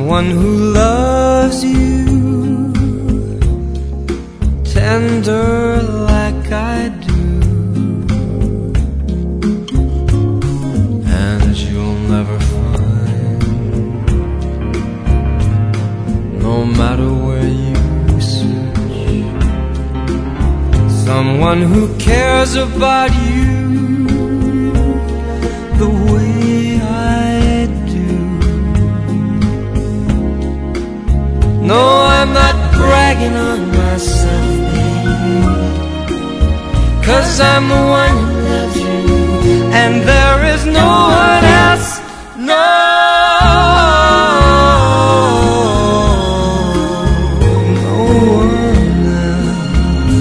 Someone who loves you tender like I do, and you'll never find, no matter where you search, someone who cares about you the way I do. No, I'm not bragging on myself, baby, 'cause I'm the one who loves you, and there is no one else. No, no one else.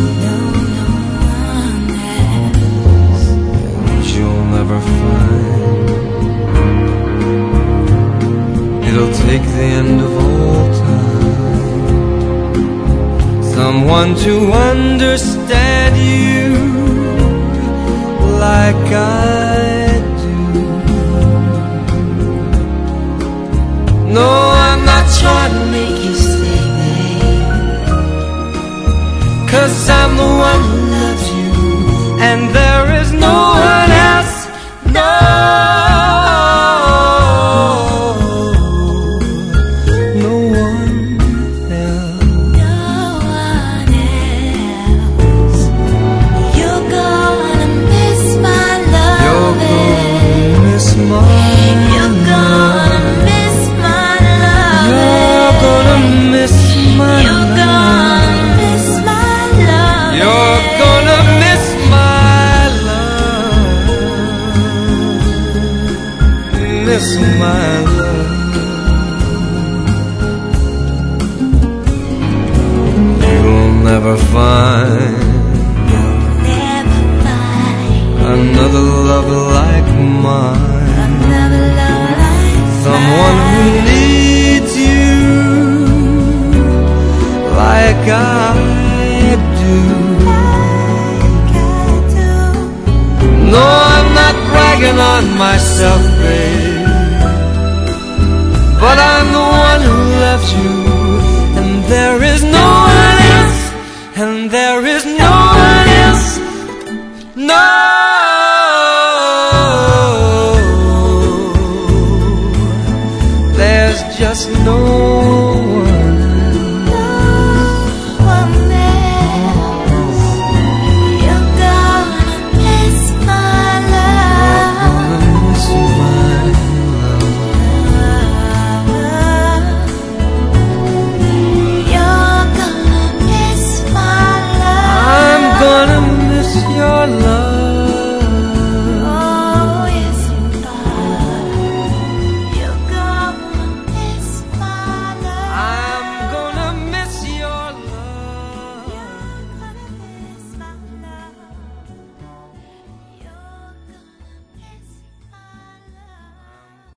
And you'll never find. It'll take the end of all time, someone to understand you like I do. No, I'm not trying to make you stay, babe, 'cause I'm the one who loves you, and there is no one else. No, no one else. No one else. You're gonna miss my You're loving. gonna miss my You're gonna miss my You're gonna loving. miss my You're gonna miss my loving. You're gonna miss my love. Miss my love. You'll never find Never find another love like mine, another love like someone who mine. needs you like I do. Like I do. No, I'm not bragging on myself, babe, but I'm the one who loves you, and there is no one else, and there is no one else. No, there's just no